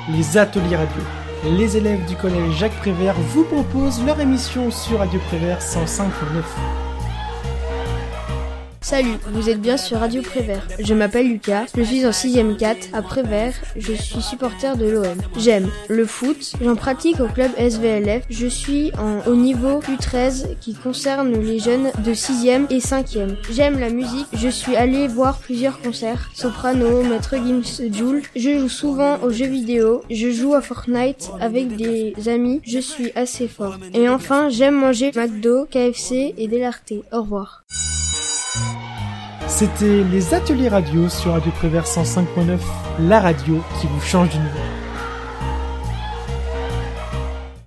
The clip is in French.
les ateliers radio. Les élèves du collège Jacques Prévert vous proposent leur émission sur Radio Prévert 105.9. Salut, vous êtes bien sur Radio Prévert. Je m'appelle Lucas, je suis en 6ème 4 à Prévert, je suis supporter de l'OM. J'aime le foot, j'en pratique au club SVLF, je suis au niveau U13 qui concerne les jeunes de 6ème et 5ème. J'aime la musique, je suis allé voir plusieurs concerts, Soprano, Maître Gims, Joule. Je joue souvent aux jeux vidéo, je joue à Fortnite avec des amis, je suis assez fort. Et enfin, j'aime manger McDo, KFC et Delarte. Au revoir. C'était les ateliers radio sur Radio Prévert 105.9, la radio qui vous change d'univers.